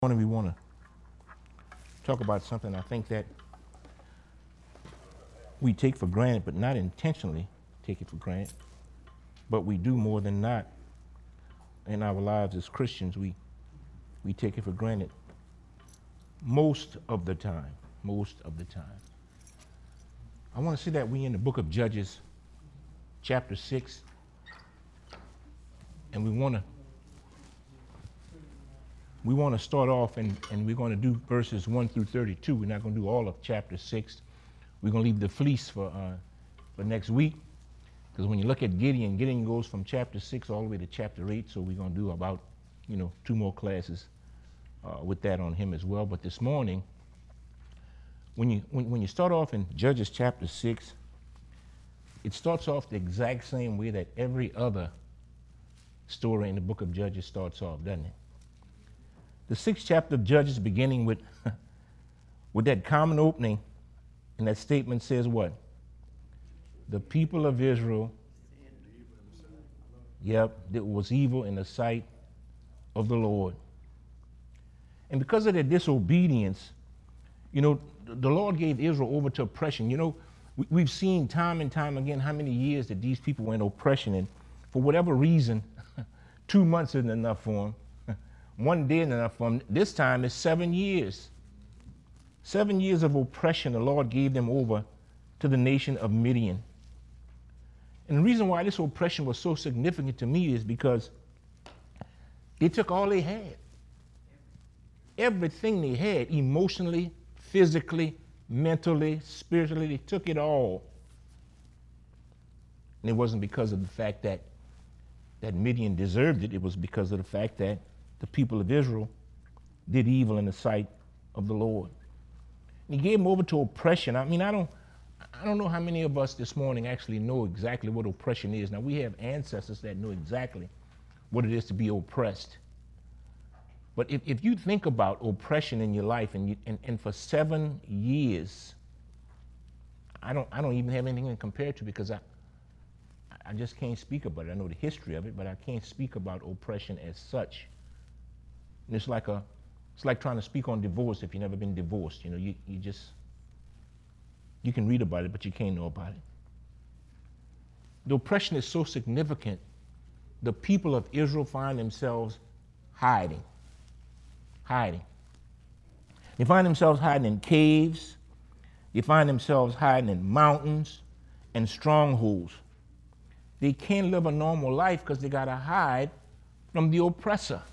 We want to talk about something I think that we take for granted, but not intentionally take it for granted. But we do more than not in our lives as Christians. We take it for granted most of the time. Most of the time. I want to say that we in the book of Judges, chapter 6, and we want to start off, and we're going to do verses 1 through 32. We're not going to do all of chapter 6. We're going to leave the fleece for next week, because when you look at Gideon goes from chapter 6 all the way to chapter 8, so we're going to do about 2 more classes with that on him as well. But this morning, when you start off in Judges chapter 6, it starts off the exact same way that every other story in the book of Judges starts off, doesn't it? The 6th chapter of Judges, beginning with that common opening, and that statement says what? The people of Israel, it was evil in the sight of the Lord. And because of their disobedience, the Lord gave Israel over to oppression. We've seen time and time again how many years that these people were in oppression, and for whatever reason, 2 months isn't enough for them. 1 day isn't enough for them. This time it's 7 years. 7 years of oppression the Lord gave them over to the nation of Midian. And the reason why this oppression was so significant to me is because they took all they had. Everything they had, emotionally, physically, mentally, spiritually, they took it all. And it wasn't because of the fact that Midian deserved it. It was because of the fact that the people of Israel did evil in the sight of the Lord. And he gave them over to oppression. I don't know how many of us this morning actually know exactly what oppression is. Now, we have ancestors that know exactly what it is to be oppressed. But if you think about oppression in your life, and for 7 years, I don't even have anything to compare to, because I just can't speak about it. I know the history of it, but I can't speak about oppression as such. And it's like trying to speak on divorce if you've never been divorced. You can read about it, but you can't know about it. The oppression is so significant. The people of Israel find themselves hiding. They find themselves hiding in caves. They find themselves hiding in mountains and strongholds. They can't live a normal life because they got to hide from the oppressor.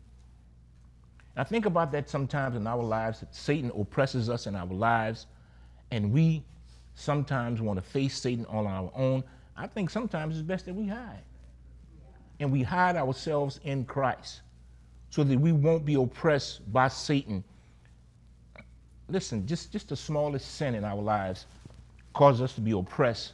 I think about that sometimes in our lives. Satan oppresses us in our lives, and we sometimes want to face Satan on our own. I think sometimes it's best that we hide. And we hide ourselves in Christ so that we won't be oppressed by Satan. Listen, just the smallest sin in our lives causes us to be oppressed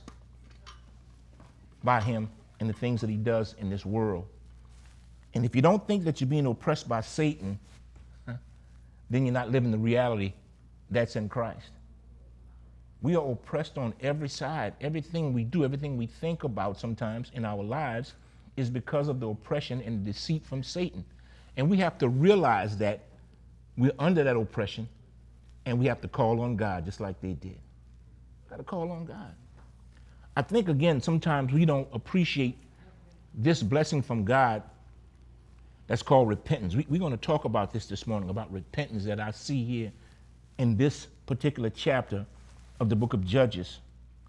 by him and the things that he does in this world. And if you don't think that you're being oppressed by Satan, then you're not living the reality that's in Christ. We are oppressed on every side. Everything we do, everything we think about sometimes in our lives is because of the oppression and deceit from Satan. And we have to realize that we're under that oppression, and we have to call on God just like they did. Got to call on God. I think, again, sometimes we don't appreciate this blessing from God that's called repentance. We're going to talk about this morning, about repentance that I see here in this particular chapter of the book of Judges.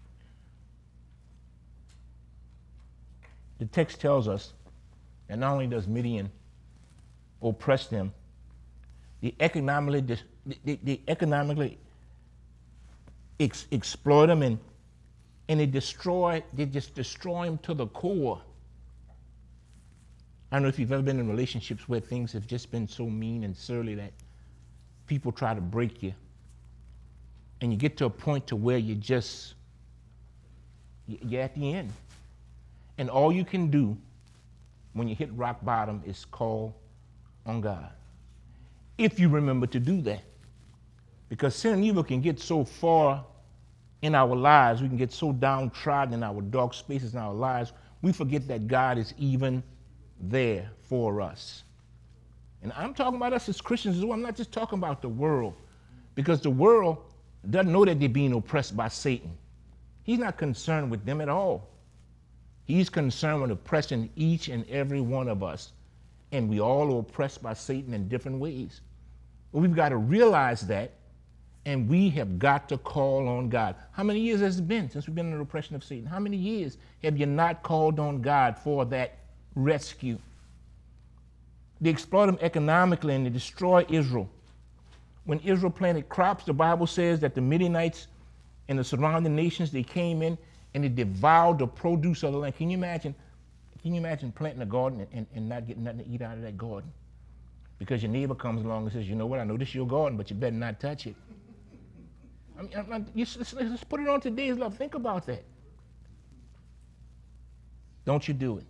The text tells us that not only does Midian oppress them, they economically exploit them, and they just destroy them to the core. I don't know if you've ever been in relationships where things have just been so mean and surly that people try to break you. And you get to a point to where you're at the end. And all you can do when you hit rock bottom is call on God. If you remember to do that. Because sin and evil can get so far in our lives, we can get so downtrodden in our dark spaces in our lives, we forget that God is even there for us. And I'm talking about us as Christians as well. I'm not just talking about the world, because the world doesn't know that they're being oppressed by Satan. He's not concerned with them at all. He's concerned with oppressing each and every one of us. And we all are oppressed by Satan in different ways. But we've got to realize that, and we have got to call on God. How many years has it been since we've been under the oppression of Satan? How many years have you not called on God for that rescue? They exploit them economically and they destroy Israel. When Israel planted crops, the Bible says that the Midianites and the surrounding nations, they came in and they devoured the produce of the land. Can you imagine planting a garden and not getting nothing to eat out of that garden? Because your neighbor comes along and says, you know what, I know this is your garden, but you better not touch it. Let's put it on today's love. Think about that. Don't you do it.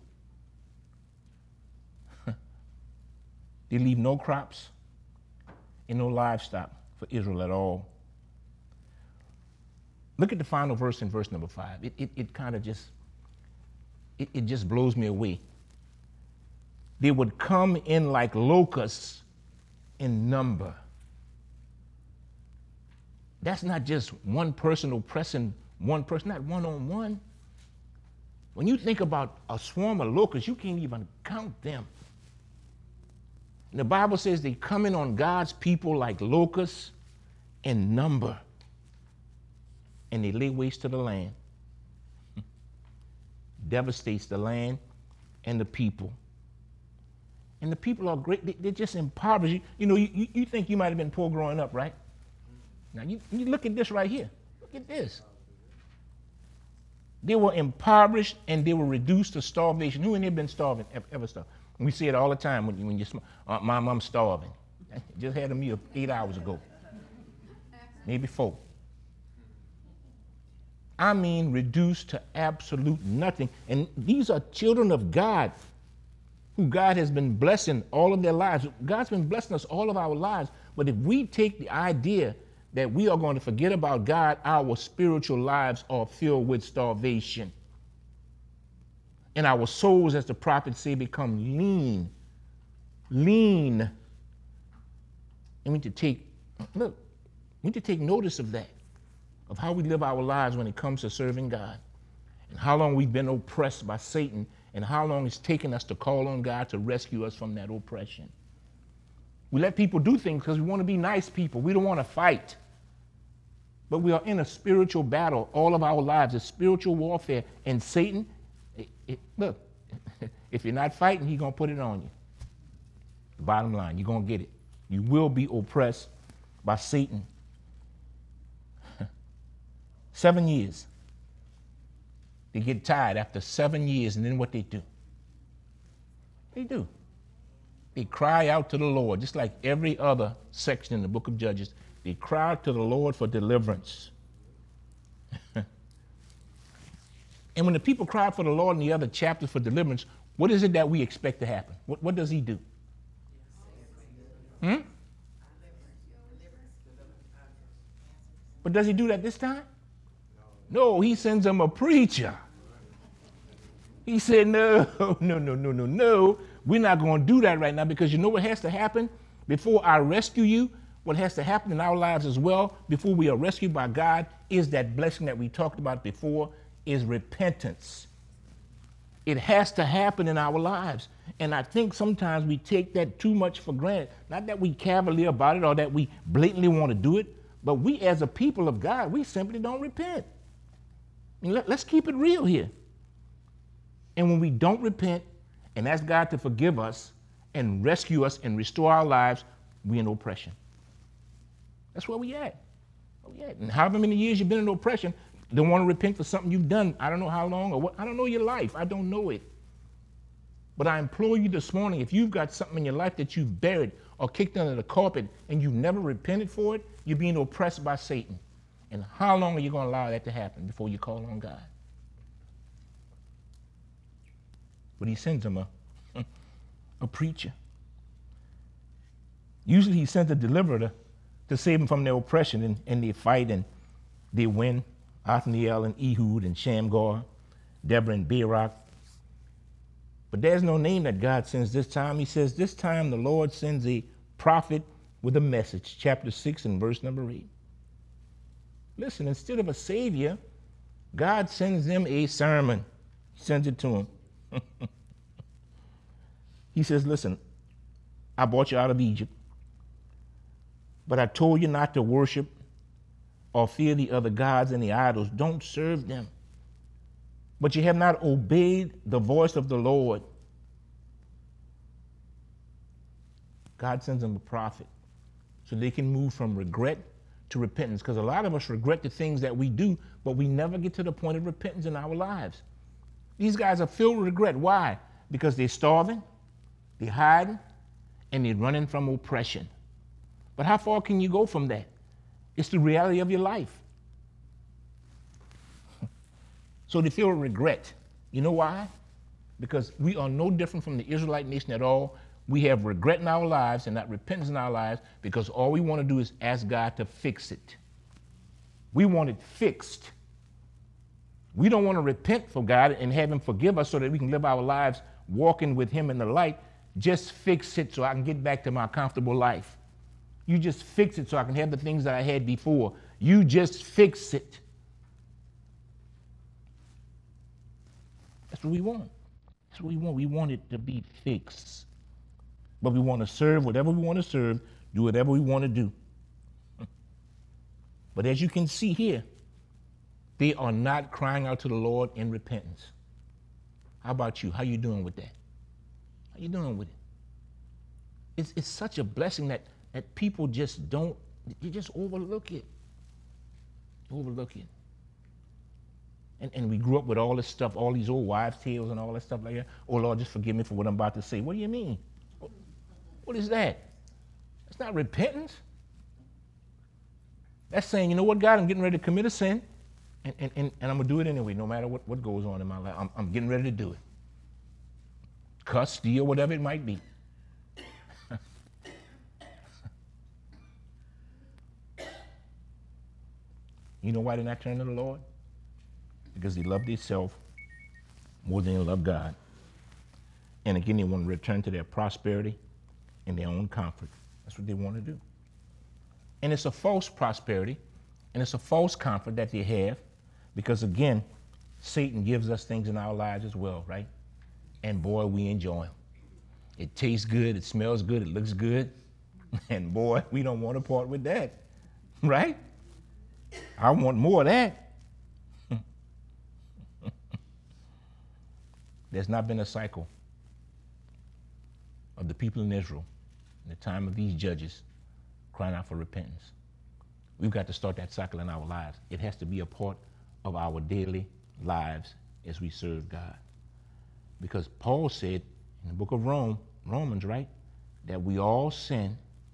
They leave no crops and no livestock for Israel at all. Look at the final verse in verse number 5. It kind of just, it just blows me away. They would come in like locusts in number. That's not just one person oppressing one person, not one-on-one. When you think about a swarm of locusts, you can't even count them. And the Bible says they come in on God's people like locusts in number. And they lay waste to the land. Devastates the land and the people. And the people are great. They're just impoverished. You know, you think you might have been poor growing up, right? Now, you look at this right here. Look at this. They were impoverished and they were reduced to starvation. Who in here been starving, ever starved? We see it all the time when you're small. My mom's starving. Just had a meal 8 hours ago. Maybe 4. I mean, reduced to absolute nothing. And these are children of God, who God has been blessing all of their lives. God's been blessing us all of our lives. But if we take the idea that we are going to forget about God, our spiritual lives are filled with starvation. And our souls, as the prophets say, become lean. And we need to take notice of that, of how we live our lives when it comes to serving God, and how long we've been oppressed by Satan, and how long it's taken us to call on God to rescue us from that oppression. We let people do things because we want to be nice people. We don't want to fight. But we are in a spiritual battle all of our lives, a spiritual warfare. And Satan, look, if you're not fighting, he's going to put it on you. The bottom line, you're going to get it. You will be oppressed by Satan. 7 years. They get tired after 7 years, and then what they do? They cry out to the Lord, just like every other section in the book of Judges. They cry out to the Lord for deliverance. And when the people cry for the Lord in the other chapters for deliverance, what is it that we expect to happen? What does he do? But does he do that this time? No, he sends them a preacher. He said, no. We're not going to do that right now, because you know what has to happen before I rescue you? What has to happen in our lives as well before we are rescued by God is that blessing that we talked about before, is repentance. It has to happen in our lives. And I think sometimes we take that too much for granted. Not that we cavalier about it or that we blatantly want to do it, but we as a people of God, we simply don't repent. I mean, let's keep it real here. And when we don't repent and ask God to forgive us and rescue us and restore our lives, we're in oppression. That's where we at. And however many years you've been in oppression, don't want to repent for something you've done. I don't know how long or what. I don't know your life. I don't know it. But I implore you this morning, if you've got something in your life that you've buried or kicked under the carpet and you've never repented for it, you're being oppressed by Satan. And how long are you going to allow that to happen before you call on God? But he sends them a preacher. Usually he sends a deliverer to save them from their oppression, and they fight and they win. Othniel and Ehud and Shamgar, Deborah and Barak. But there's no name that God sends this time. He says, this time the Lord sends a prophet with a message. Chapter 6 and verse number 8. Listen, instead of a savior, God sends them a sermon. He sends it to them. He says, listen, I brought you out of Egypt, but I told you not to worship or fear the other gods and the idols. Don't serve them. But you have not obeyed the voice of the Lord. God sends them a prophet so they can move from regret to repentance. Because a lot of us regret the things that we do, but we never get to the point of repentance in our lives. These guys are filled with regret. Why? Because they're starving, they're hiding, and they're running from oppression. But how far can you go from that? It's the reality of your life. So they feel regret. You know why? Because we are no different from the Israelite nation at all. We have regret in our lives and not repentance in our lives because all we want to do is ask God to fix it. We want it fixed. We don't want to repent for God and have him forgive us so that we can live our lives walking with him in the light. Just fix it so I can get back to my comfortable life. You just fix it so I can have the things that I had before. You just fix it. That's what we want. That's what we want. We want it to be fixed. But we want to serve whatever we want to serve, do whatever we want to do. But as you can see here, they are not crying out to the Lord in repentance. How about you? How you doing with that? How you doing with it? It's such a blessing that people just don't, you just overlook it. Overlook it. And we grew up with all this stuff, all these old wives' tales and all that stuff like that. Oh, Lord, just forgive me for what I'm about to say. What do you mean? What is that? That's not repentance. That's saying, you know what, God, I'm getting ready to commit a sin, and I'm going to do it anyway, no matter what goes on in my life. I'm getting ready to do it. Cuss, steal, whatever it might be. You know why they're not turning to the Lord? Because they love themselves more than they love God. And again, they want to return to their prosperity and their own comfort. That's what they want to do. And it's a false prosperity and it's a false comfort that they have because, again, Satan gives us things in our lives as well, right? And boy, we enjoy them. It tastes good, it smells good, it looks good. And boy, we don't want to part with that, right? I want more of that. There's not been a cycle of the people in Israel in the time of these judges crying out for repentance. We've got to start that cycle in our lives. It has to be a part of our daily lives as we serve God. Because Paul said in the book of Romans, right, that we all sin.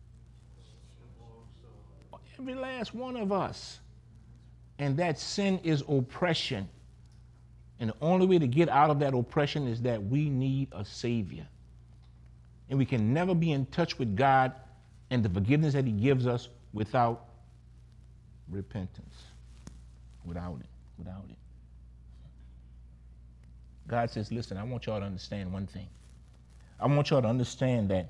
Every last one of us. And that sin is oppression. And the only way to get out of that oppression is that we need a Savior. And we can never be in touch with God and the forgiveness that he gives us without repentance. Without it. God says, listen, I want y'all to understand one thing. I want y'all to understand that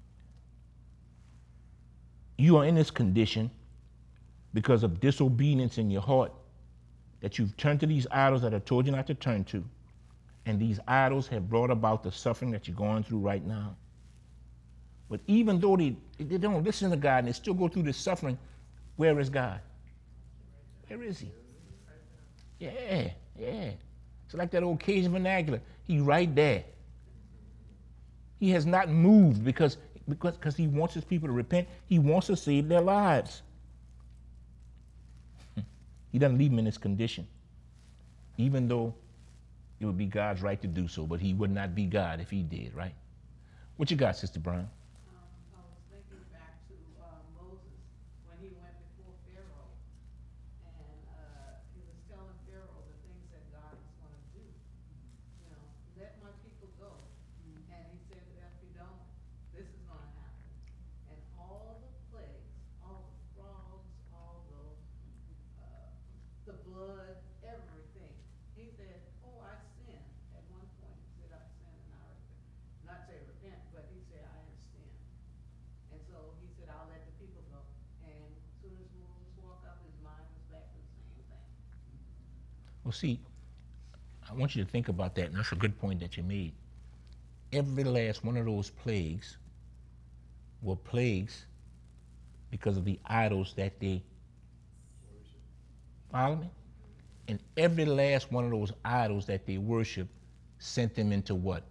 you are in this condition because of disobedience in your heart, that you've turned to these idols that I told you not to turn to. And these idols have brought about the suffering that you're going through right now. But even though they don't listen to God and they still go through this suffering, where is God? Where is he? Yeah. It's like that old Cajun vernacular. He's right there. He has not moved because he wants his people to repent. He wants to save their lives. He doesn't leave them in this condition, even though it would be God's right to do so, but he would not be God if he did, right? What you got, Sister Brown? I was thinking back to Moses when he went before Pharaoh, and he was telling Pharaoh the things that God was going to do. You know, let my people go. And he said, if you don't, this is going to happen. And all the plagues, all the frogs, all the blood, everything. He said, oh, I sinned. At one point, he said, I sinned and I Well, see, I want you to think about that, and that's a good point that you made. Every last one of those plagues were plagues because of the idols that they follow me? And every last one of those idols that they worship sent them into what?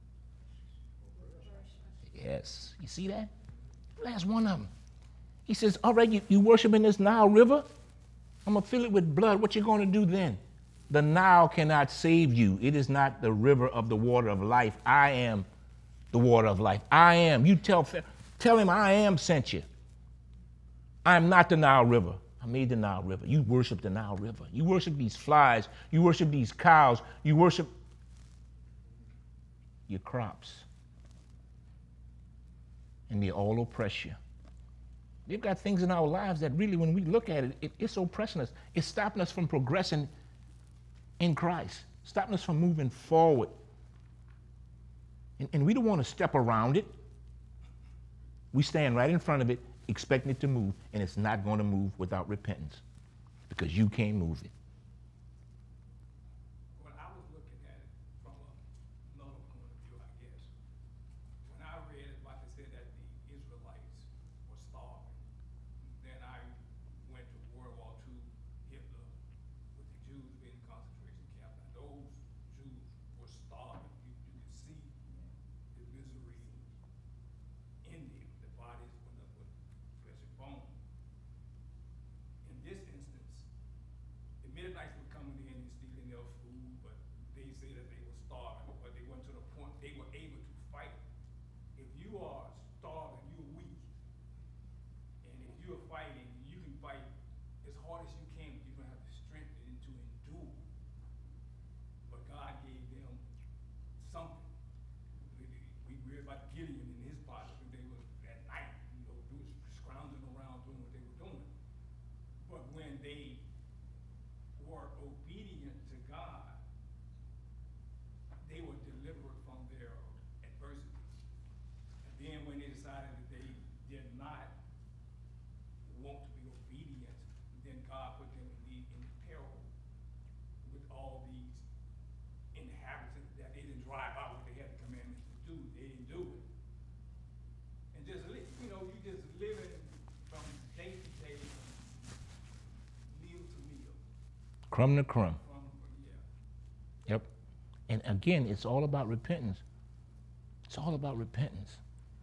Yes. You see that? Last one of them. He says, all right, you worship in this Nile River? I'm going to fill it with blood. What you going to do then? The Nile cannot save you. It is not the river of the water of life. I am the water of life. I am. You tell him I am sent you. I am not the Nile River. I made the Nile River. You worship the Nile River. You worship these flies. You worship these cows. You worship your crops. And they all oppress you. They've got things in our lives that really, when we look at it, it's oppressing us. It's stopping us from progressing in Christ, stopping us from moving forward. And we don't want to step around it. We stand right in front of it, expecting it to move, and it's not going to move without repentance because you can't move it. Well, I was looking at it from another point of view, I guess. When I read it, like I said, that the Israelites were starving, then I went to World War II, Hitler, with the Jews being in concentration camp. And those Jews were starving. You could see the misery in them. The bodies went up with flesh and bone. In this instance, the Midianites were coming in and stealing their food, but they say that they were starving, but they went to the point they were able to fight. If you are starving, you're weak. And if you're fighting, you can fight as hard as you can, but you don't have the strength to endure. But God gave them something. We read about Gideon and his body, when they were at night, scrounging around doing what they were doing. But when they were obedient to God, they were delivered from their adversities. And then when they decided that they did not want to be obedient, then God put them in peril with all these inhabitants that they didn't drive out what they had the commandments to do. They didn't do it. And just, you just living from day to day, meal to meal. Crumb to crumb. Yeah. Yep. And again, it's all about repentance. It's all about repentance.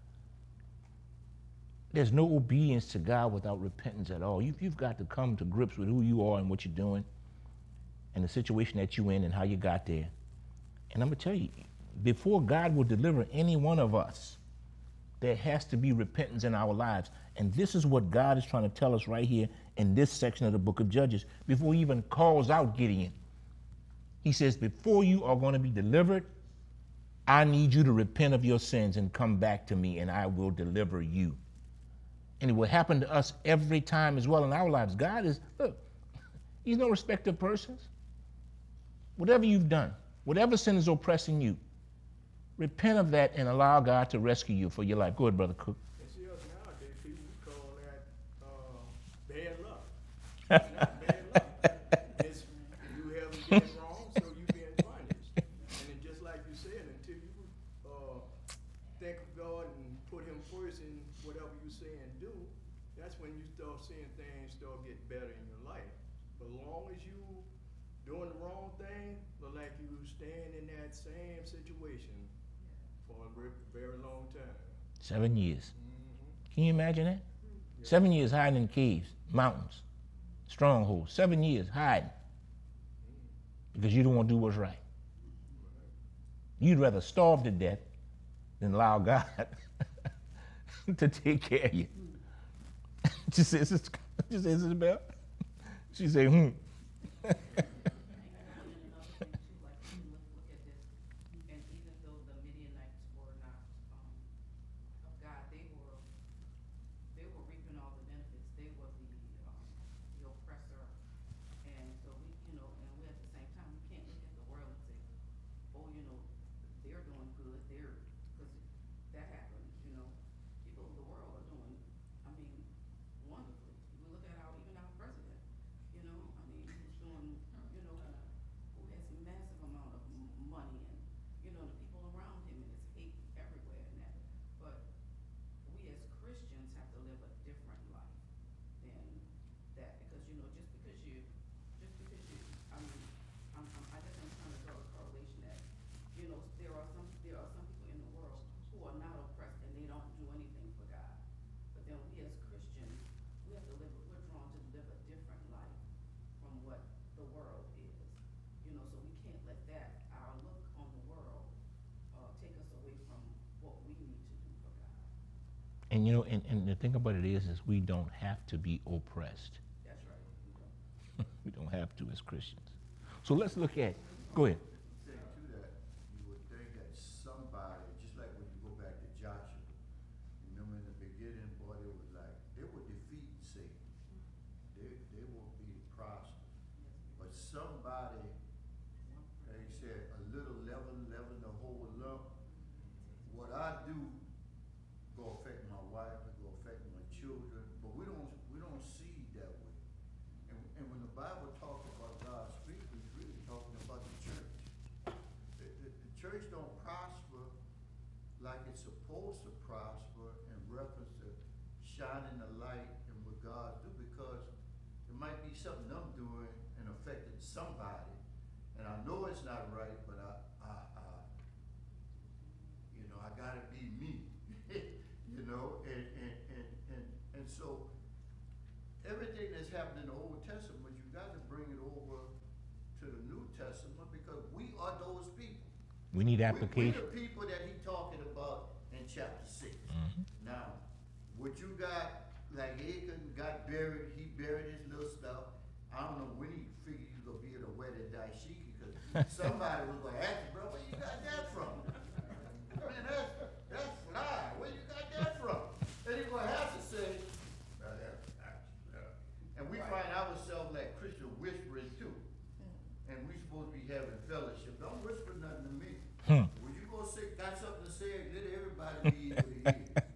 There's no obedience to God without repentance at all. You've got to come to grips with who you are and what you're doing and the situation that you're in and how you got there. And I'm going to tell you, before God will deliver any one of us, there has to be repentance in our lives. And this is what God is trying to tell us right here in this section of the book of Judges, before he even calls out Gideon. He says, before you are going to be delivered, I need you to repent of your sins and come back to me, and I will deliver you. And it will happen to us every time as well in our lives. God is, look, he's no respecter of persons. Whatever you've done, whatever sin is oppressing you, repent of that and allow God to rescue you for your life. Go ahead, Brother Cook. And see, us nowadays, people call that bad luck. Not bad luck. It's, you haven't done wrong, so you've been punished. And then just like you said, until you think of God and put him first in whatever you say and do, that's when you start seeing things start getting better in your life. But as long as you doing the wrong thing, look like you staying in that same situation for a very long time. 7 years. Mm-hmm. Can you imagine that? Yeah. 7 years hiding in caves, mountains, strongholds. 7 years hiding because you don't want to do what's right. You'd rather starve to death than allow God to take care of you. She says, Isabel? She said, And you know, and the thing about it is we don't have to be oppressed. That's right. We don't have to as Christians. So let's look at, go ahead. Saying to that, you would think that somebody, just like when you go back to Joshua, remember in the beginning, boy, it was like, they were defeating Satan. They won't be prosperous. But somebody, like he said, a little leaven the whole lump. What I do go affect my wife, it go affect my children, but we don't see it that way. And when the Bible talks about God's people, it's really talking about the church. The church don't prosper like it's supposed to prosper in reference to shining the light and what God do, because it might be something I'm doing and affecting somebody, and I know it's not right, but I gotta be me, you know, and so everything that's happened in the Old Testament, you got to bring it over to the New Testament, because we are those people. We need We're application. the people that he's talking about in chapter 6. Mhm. Now, what you got, like Achan got buried, he buried his little stuff. I don't know when he figured he was going to be able to wear that dashiki, because somebody was going to ask him, bro, where you got that from? Man, that's fly. Where you got that from? And he's going to have to say, and we find ourselves like Christian whisperers too. And we supposed to be having fellowship. Don't whisper nothing to me. When you go say, got something to say, let everybody be able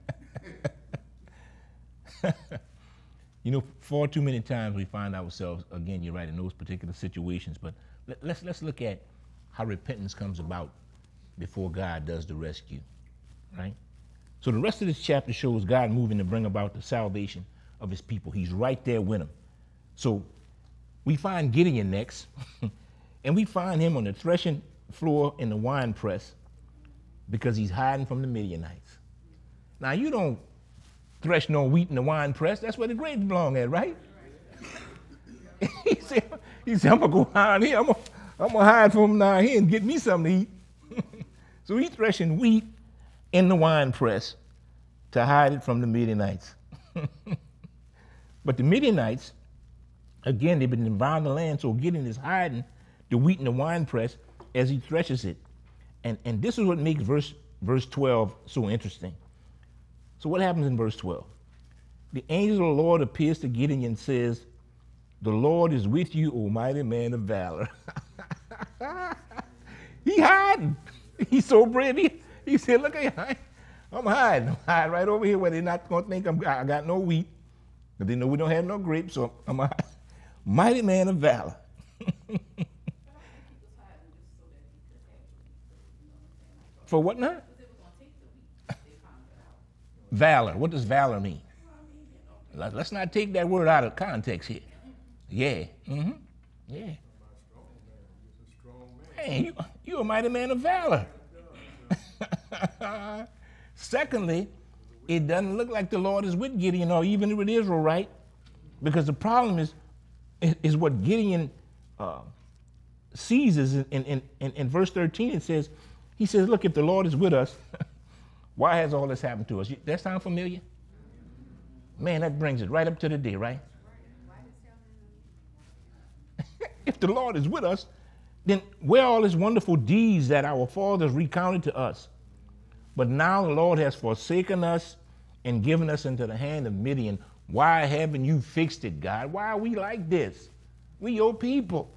to hear. You know, far too many times we find ourselves, again, you're right, in those particular situations. But let's look at how repentance comes about before God does the rescue, right? So the rest of this chapter shows God moving to bring about the salvation of his people. He's right there with them. So we find Gideon next, and we find him on the threshing floor in the wine press because he's hiding from the Midianites. Now, you don't thresh no wheat in the wine press. That's where the grapes belong at, right? he said, I'm going to go down here. I'm going to hide from him down here and get me something to eat. So he's threshing wheat in the wine press to hide it from the Midianites. But the Midianites, again, they've been devouring the land, so Gideon is hiding the wheat in the wine press as he threshes it. And this is what makes verse 12 so interesting. So what happens in verse 12? The angel of the Lord appears to Gideon and says, "The Lord is with you, O mighty man of valor." He hiding. He's so brave. He said, "Look, I'm hiding. I'm hiding right over here where they're not going to think I got no wheat. But they know we don't have no grapes, so I'm a mighty man of valor." For what now? Valor. What does valor mean? Let's not take that word out of context here. Yeah. Mm-hmm. Yeah. Man, you're a mighty man of valor. Secondly, it doesn't look like the Lord is with Gideon or even with Israel, right? Because the problem is what Gideon sees is in verse 13. It says, he says, "Look, if the Lord is with us, why has all this happened to us?" That sound familiar? Man, that brings it right up to the day, right? If the Lord is with us, then where are all these wonderful deeds that our fathers recounted to us? But now the Lord has forsaken us and given us into the hand of Midian. Why haven't you fixed it, God? Why are we like this? We your people.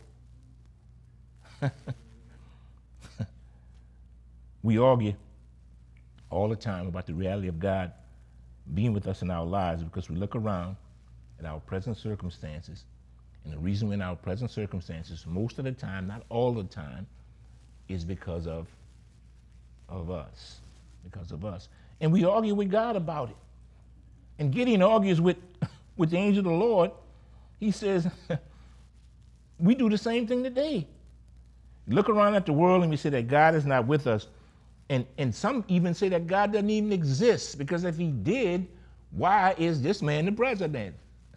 We argue all the time about the reality of God being with us in our lives because we look around at our present circumstances. And the reason we're in our present circumstances, most of the time, not all the time, is because of us. Because of us. And we argue with God about it. And Gideon argues with the angel of the Lord. He says, we do the same thing today. Look around at the world and we say that God is not with us. And some even say that God doesn't even exist, because if he did, why is this man the president?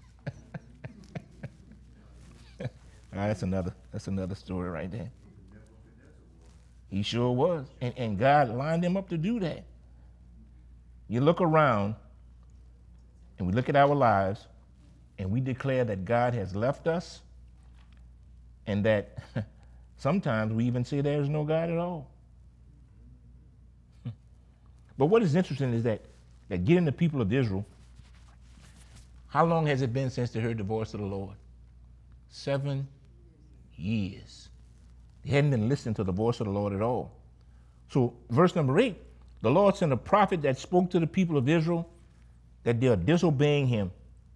That's another story right there. He sure was. And God lined him up to do that. You look around and we look at our lives and we declare that God has left us, and that sometimes we even say there is no God at all. But what is interesting is that getting the people of Israel, how long has it been since they heard the voice of the Lord? 7 years. They hadn't been listening to the voice of the Lord at all. So verse number 8, the Lord sent a prophet that spoke to the people of Israel that they are disobeying him.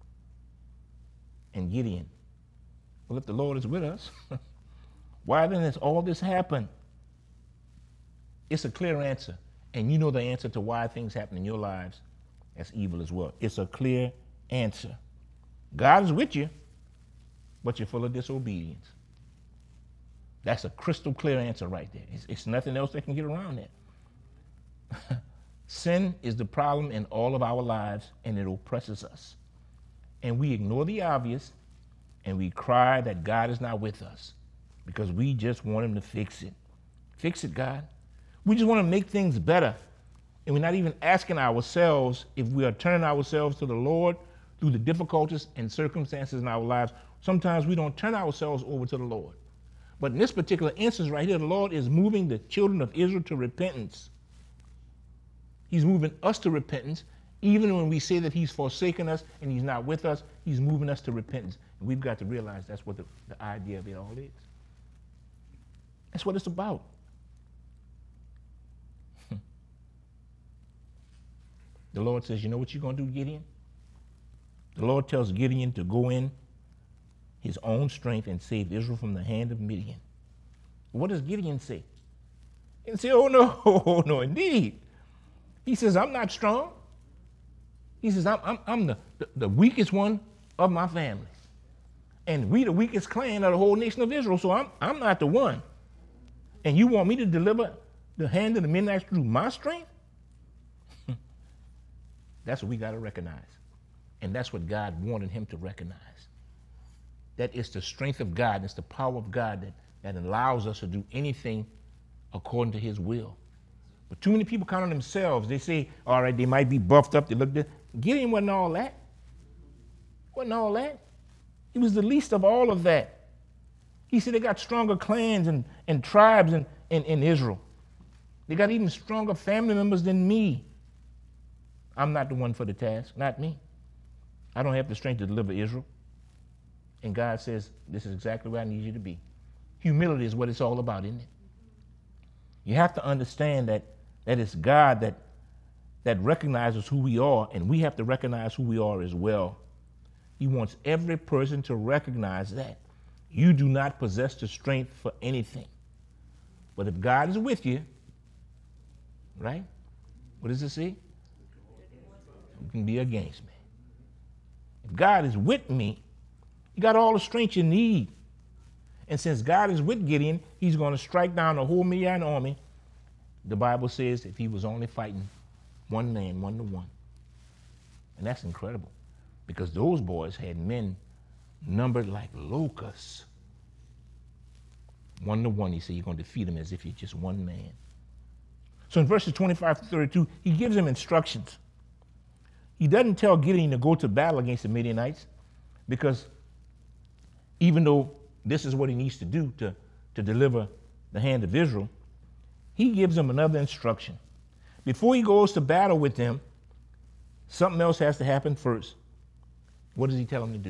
And Gideon, well, if the Lord is with us, why then has all this happened? It's a clear answer. And you know the answer to why things happen in your lives as evil as well. It's a clear answer. God is with you, but you're full of disobedience. That's a crystal clear answer right there. It's nothing else that can get around that. Sin is the problem in all of our lives, and it oppresses us. And we ignore the obvious, and we cry that God is not with us because we just want him to fix it. Fix it, God. We just want to make things better. And we're not even asking ourselves if we are turning ourselves to the Lord through the difficulties and circumstances in our lives. Sometimes we don't turn ourselves over to the Lord. But in this particular instance right here, the Lord is moving the children of Israel to repentance. He's moving us to repentance. Even when we say that he's forsaken us and he's not with us, he's moving us to repentance. And we've got to realize that's what the idea of it all is. That's what it's about. The Lord says, you know what you're going to do, Gideon? The Lord tells Gideon to go in his own strength and save Israel from the hand of Midian. What does Gideon say? He says, oh no, oh no, indeed. He says, I'm not strong. He says, I'm the weakest one of my family. And we the weakest clan of the whole nation of Israel, so I'm not the one. And you want me to deliver the hand of the Midianites through my strength? That's what we got to recognize. And that's what God wanted him to recognize. That it's the strength of God, it's the power of God that allows us to do anything according to his will. But too many people count on themselves. They say, all right, they might be buffed up, they look good. Gideon wasn't all that. Wasn't all that. He was the least of all of that. He said they got stronger clans and tribes in Israel. They got even stronger family members than me. I'm not the one for the task, not me. I don't have the strength to deliver Israel. And God says, this is exactly where I need you to be. Humility is what it's all about, isn't it? You have to understand that it's God that recognizes who we are, and we have to recognize who we are as well. He wants every person to recognize that. You do not possess the strength for anything. But if God is with you, right? What does it say? You can be against me. If God is with me, you got all the strength you need. And since God is with Gideon, he's going to strike down the whole Midian army. The Bible says if he was only fighting one man, 1-to-1. And that's incredible because those boys had men numbered like locusts. 1-to-1, he said, you're going to defeat him as if you're just one man. So in verses 25 to 32, he gives them instructions. He doesn't tell Gideon to go to battle against the Midianites because even though this is what he needs to do to deliver the hand of Israel, he gives them another instruction. Before he goes to battle with them, something else has to happen first. What does he tell them to do?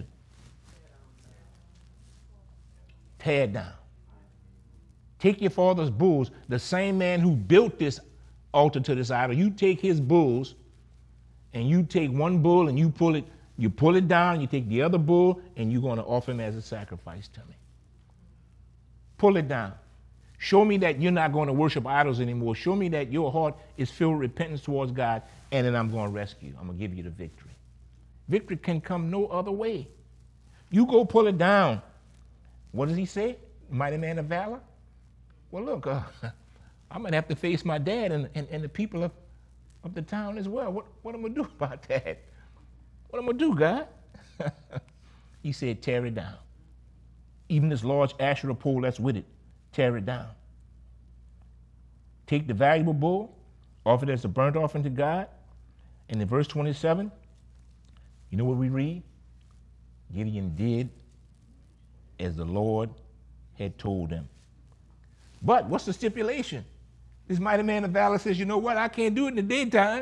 Tear it down. Take your father's bulls, the same man who built this altar to this idol. You take his bulls, and you take one bull and you pull it down, you take the other bull, and you're going to offer him as a sacrifice to me. Pull it down. Show me that you're not going to worship idols anymore. Show me that your heart is filled with repentance towards God, and then I'm going to rescue you. I'm going to give you the victory. Victory can come no other way. You go pull it down. What does he say? Mighty man of valor? Well, look, I'm going to have to face my dad and the people of the town as well. What am I going to do about that? What am I going to do, God? He said, tear it down. Even this large Asherah pole that's with it, tear it down. Take the valuable bull, offer it as a burnt offering to God. And in verse 27, You know what we read? Gideon did as the Lord had told him. But what's the stipulation? This mighty man of valor says, you know what? I can't do it in the daytime.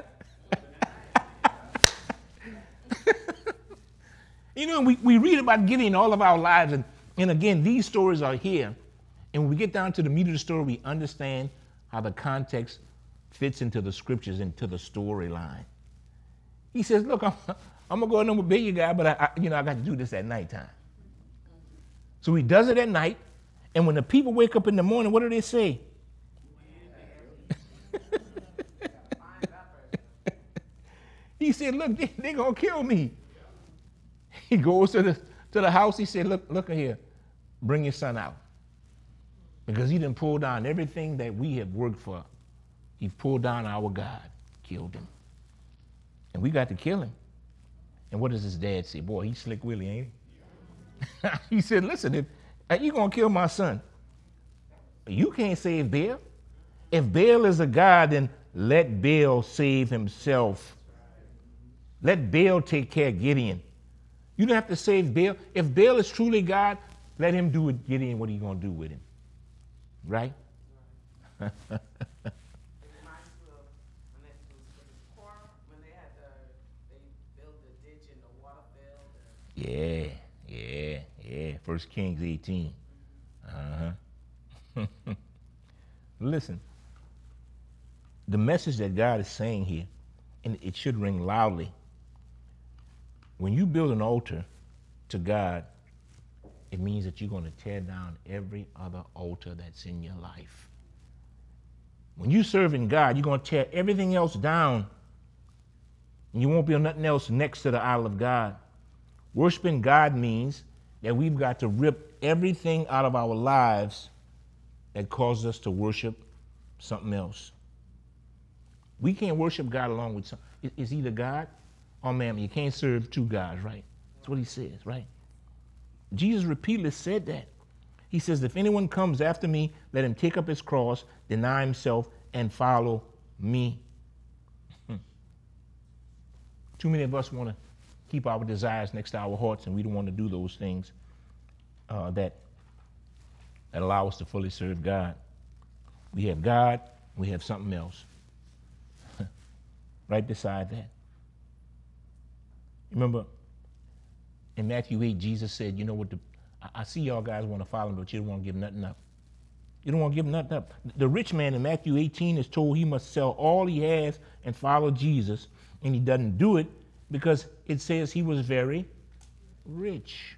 You know, we read about Gideon all of our lives. And again, these stories are here. And when we get down to the meat of the story, we understand how the context fits into the scriptures, into the storyline. He says, look, I'm going to go and obey you, guy, but I got to do this at nighttime. So he does it at night. And when the people wake up in the morning, what do they say? He said, look, they're going to kill me. He goes to the house. He said, look here, bring your son out. Because he didn't pull down everything that we have worked for. He pulled down our God, killed him. And we got to kill him. And what does his dad say? Boy, he's slick Willie, ain't he? He said, listen, if you're going to kill my son, you can't save Baal. If Baal is a god, then let Baal save himself. Let Baal take care of Gideon. You don't have to save Baal. If Baal is truly God, let him do with Gideon what he's going to do with him. Right? It reminds me of when they had they built the ditch in the water field. Yeah. 1 Kings 18. Listen, the message that God is saying here, and it should ring loudly. When you build an altar to God, it means that you're going to tear down every other altar that's in your life. When you're serving God, you're going to tear everything else down, and you won't build nothing else next to the idol of God. Worshiping God means that we've got to rip everything out of our lives that causes us to worship something else. We can't worship God along with something. It's either God or mammon. You can't serve two gods, right? That's what he says, right? Jesus repeatedly said that. He says, if anyone comes after me, let him take up his cross, deny himself, and follow me. Too many of us want to keep our desires next to our hearts, and we don't want to do those things that allow us to fully serve God. We have God, we have something else right beside that. Remember, in Matthew 8, Jesus said, you know what, I see y'all guys want to follow me, but you don't want to give nothing up. You don't want to give nothing up. The rich man in Matthew 18 is told he must sell all he has and follow Jesus, and he doesn't do it because it says he was very rich.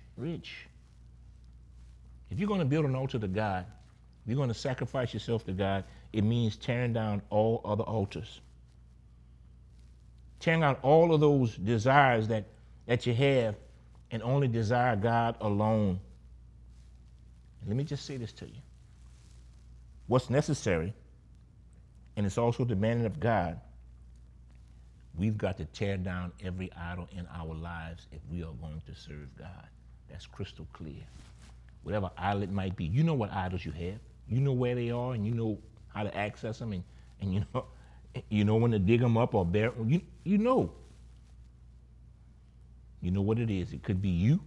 If you're going to build an altar to God, if you're going to sacrifice yourself to God, it means tearing down all other altars. Tearing out all of those desires that you have and only desire God alone. And let me just say this to you. What's necessary, and it's also demanded of God, we've got to tear down every idol in our lives if we are going to serve God. That's crystal clear. Whatever idol it might be, you know what idols you have. You know where they are, and you know how to access them, and you know when to dig them up or bury them. You know. You know what it is. It could be you,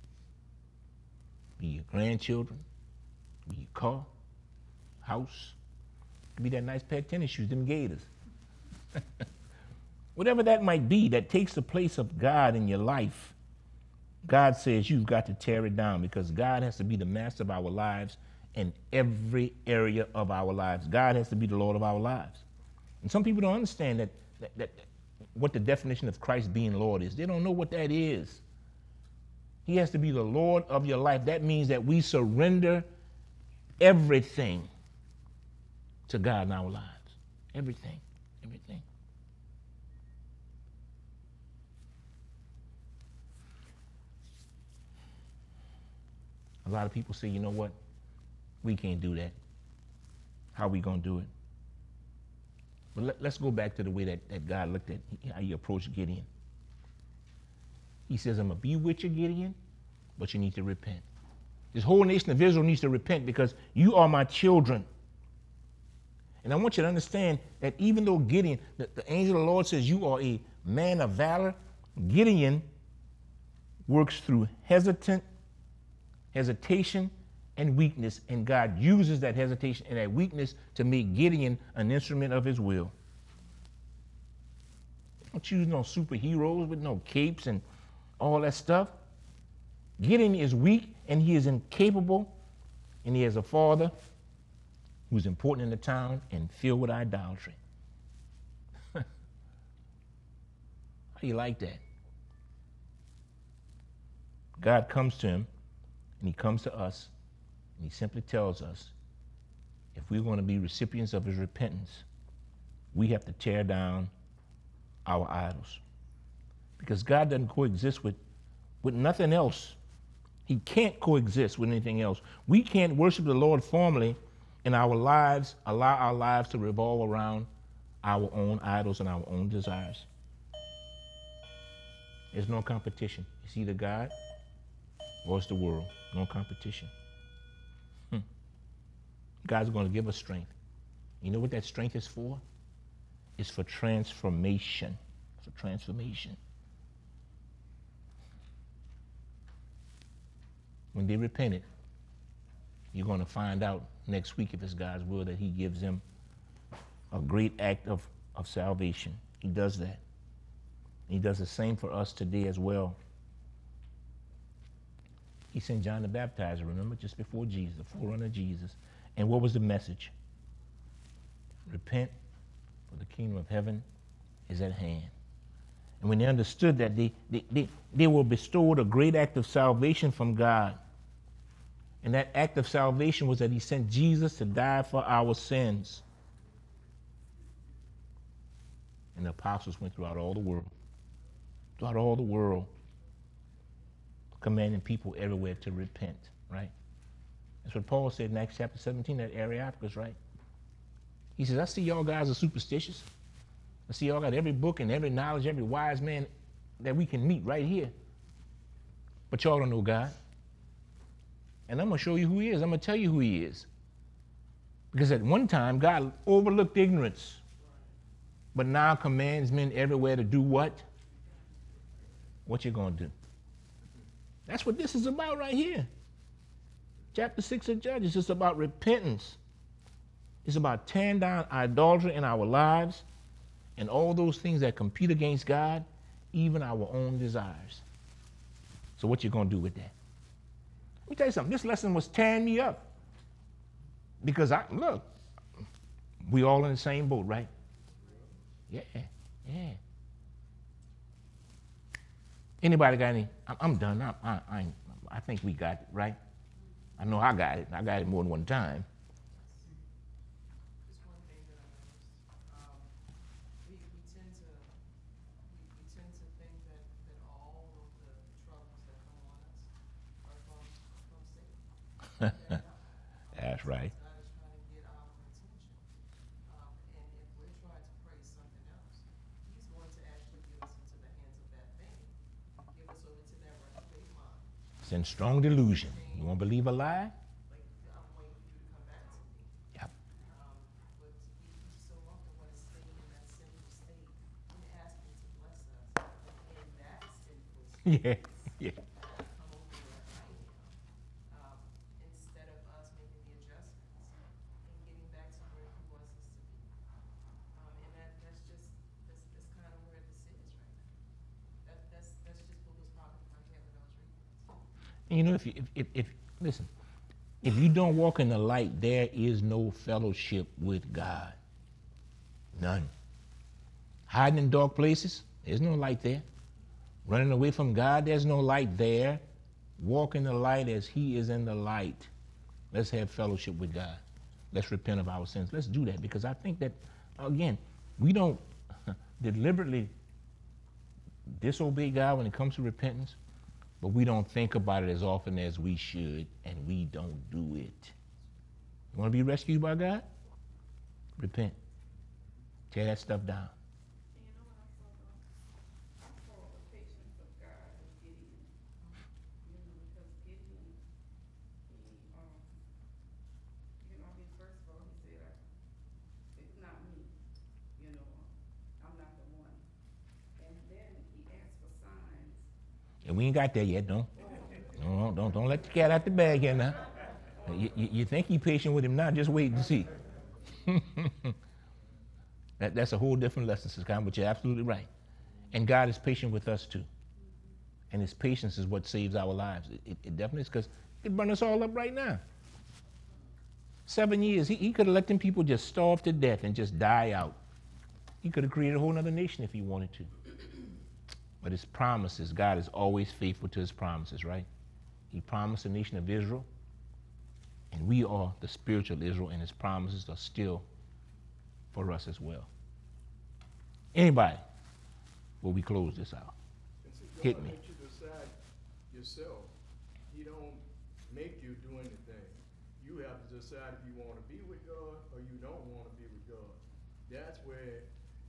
be your grandchildren, be your car, house. It could be that nice pair of tennis shoes, them Gators. Whatever that might be that takes the place of God in your life, God says you've got to tear it down because God has to be the master of our lives in every area of our lives. God has to be the Lord of our lives. And some people don't understand that what the definition of Christ being Lord is. They don't know what that is. He has to be the Lord of your life. That means that we surrender everything to God in our lives. Everything. A lot of people say, you know what? We can't do that. How are we going to do it? But let's go back to the way that God looked at how he approached Gideon. He says, I'm going to be with you, Gideon, but you need to repent. This whole nation of Israel needs to repent because you are my children. And I want you to understand that even though Gideon, the angel of the Lord says you are a man of valor, Gideon works through hesitation and weakness, and God uses that hesitation and that weakness to make Gideon an instrument of his will. Don't choose no superheroes with no capes and all that stuff. Gideon is weak and he is incapable, and he has a father who's important in the town and filled with idolatry. How do you like that? God comes to him, and he comes to us, and he simply tells us, if we're going to be recipients of his repentance, we have to tear down our idols. Because God doesn't coexist with nothing else. He can't coexist with anything else. We can't worship the Lord formally in our lives, allow our lives to revolve around our own idols and our own desires. There's no competition. It's either God or it's the world. No competition. God's going to give us strength. You know what that strength is for? It's for transformation. For transformation. When they repented, you're going to find out next week, if it's God's will, that he gives them a great act of salvation. He does that. He does the same for us today as well. He sent John the Baptizer, remember, just before Jesus, the forerunner of Jesus. And what was the message? Repent, for the kingdom of heaven is at hand. And when they understood that, they were bestowed a great act of salvation from God. And that act of salvation was that he sent Jesus to die for our sins. And the apostles went throughout all the world, commanding people everywhere to repent, right? That's what Paul said in Acts chapter 17 at Areopagus, right? He says, I see y'all guys are superstitious. I see y'all got every book and every knowledge, every wise man that we can meet right here. But y'all don't know God. And I'm going to show you who he is. I'm going to tell you who he is. Because at one time, God overlooked ignorance, but now commands men everywhere to do what? What you going to do? That's what this is about right here. Chapter 6 of Judges is about repentance. It's about tearing down idolatry in our lives and all those things that compete against God, even our own desires. So what you going to do with that? Let me tell you something. This lesson was tearing me up. Because look, we all in the same boat, right? Yeah. Anybody got any? I'm done. I think we got it, right? I know I got it. I got it more than one time. Just one thing that I noticed, we tend to think that all of the troubles that come on us are from Satan. That's right. God is trying to get our attention. And if we're trying to praise something else, he's going to actually give us into the hands of that thing. Give us over to that reprobate mind. It's in strong delusion. You won't believe a lie? Like, I'm waiting for you to come back to me. Yep. But we so often want to stay in that sinful state and asking to bless us. And in that sinful state, Yeah. come over where I am. Instead of us making the adjustments and getting back to where he wants us to be. And that's kind of where this is right now. That's just what was popping in my head when I was reading this. And you know, if listen, if you don't walk in the light, there is no fellowship with God. None. Hiding in dark places, there's no light there. Running away from God, there's no light there. Walk in the light as he is in the light. Let's have fellowship with God. Let's repent of our sins. Let's do that, because I think that, again, we don't deliberately disobey God when it comes to repentance, but we don't think about it as often as we should, and we don't do it. You want to be rescued by God? Repent. Tear that stuff down. You know what I saw the patience of God with Gideon. You know, because Gideon, he first of all, he said, it's not me, I'm not the one. And then he asked for signs. It And we ain't got there yet, don't let the cat out the bag here now. You think you're patient with him now, just wait and see. That's a whole different lesson, Sister Carmen, but you're absolutely right. And God is patient with us too. And his patience is what saves our lives. It definitely is, because it could burn us all up right now. 7 years, he could have let them people just starve to death and just die out. He could have created a whole other nation if he wanted to. But his promises, God is always faithful to his promises, right? He promised the nation of Israel, and we are the spiritual Israel, and his promises are still for us as well. Anybody? Will we close this out? And see, Hit God me. lets you decide yourself. He don't make you do anything. You have to decide if you want to be with God or you don't want to be with God. That's where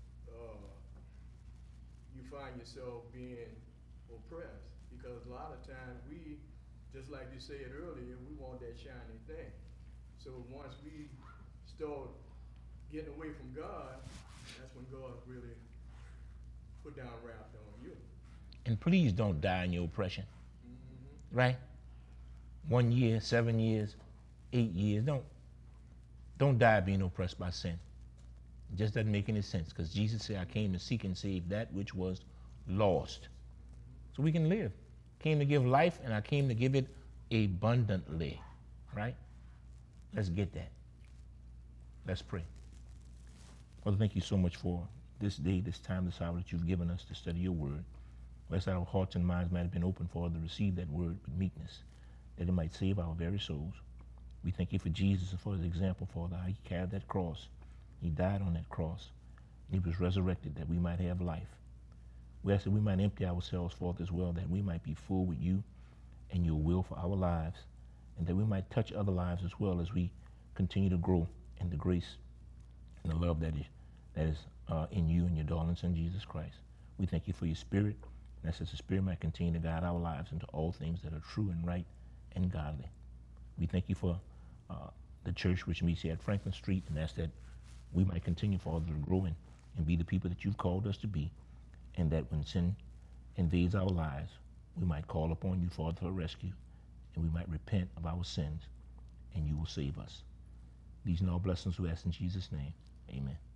you find yourself being oppressed, because a lot of times we, just like you said earlier, we want that shiny thing. So once we start getting away from God, that's when God really put down wrath on you. And please don't die in your oppression, right? 1 year, 7 years, 8 years. Don't die being oppressed by sin. It just doesn't make any sense, because Jesus said, I came to seek and save that which was lost. So we can live. Came to give life, and I came to give it abundantly, right? Let's get that. Let's pray. Father, thank you so much for this day, this time, this hour that you've given us to study your word. Bless that our hearts and minds might have been open for us to receive that word with meekness, that it might save our very souls. We thank you for Jesus and for his example, Father, how he carried that cross. He died on that cross. He was resurrected that we might have life. We ask that we might empty ourselves forth as well, that we might be full with you and your will for our lives, and that we might touch other lives as well as we continue to grow in the grace and the love that is in you and your darling Son, Jesus Christ. We thank you for your Spirit, and as the Spirit might continue to guide our lives into all things that are true and right and godly. We thank you for the church which meets here at Franklin Street, and ask that we might continue, Father, to grow and be the people that you've called us to be, and that when sin invades our lives, we might call upon you, Father, for rescue, and we might repent of our sins, and you will save us. These and all blessings we ask in Jesus' name. Amen.